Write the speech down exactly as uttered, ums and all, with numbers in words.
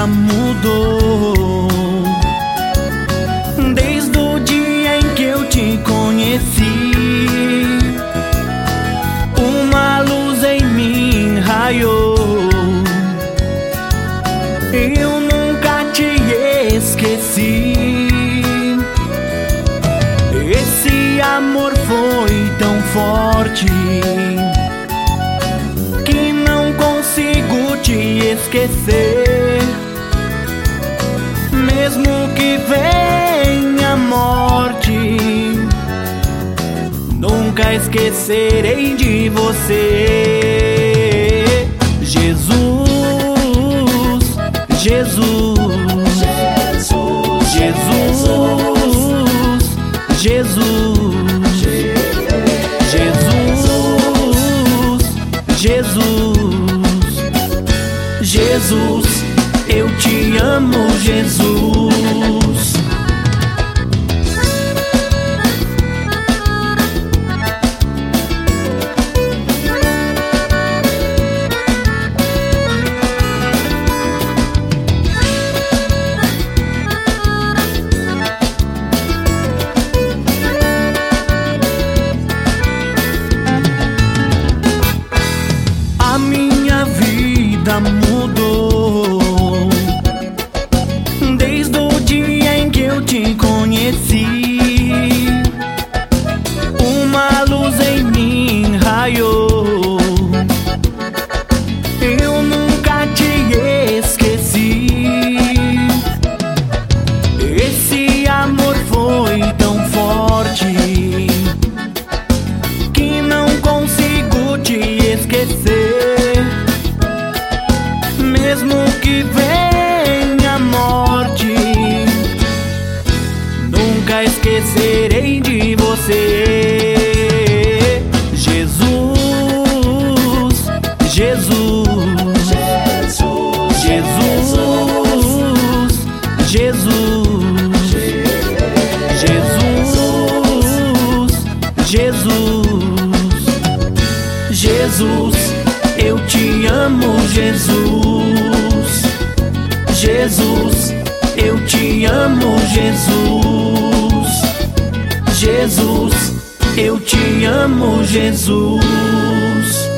vida mudou desde o dia em que eu te conheci. Uma luz em mim raiou. Eu nunca te esqueci. Esse amor foi tão forte que não consigo te esquecer. Mesmo que venha a morte, nunca esquecerei de você. Jesus, Jesus, Jesus, Jesus, Jesus, Jesus, Jesus, eu te amo, Jesus. A minha vida mudou desde o dia em que eu te conheci. Uma luz em mim raiou. Eu nunca te esqueci. Esse amor foi tão forte que não consigo te esquecer. Mesmo que venha a morte, nunca esquecerei de você. Jesus, Jesus, Jesus, Jesus, Jesus, Jesus, Jesus, eu te amo, Jesus. Jesus, eu te amo, Jesus. Jesus, eu te amo, Jesus.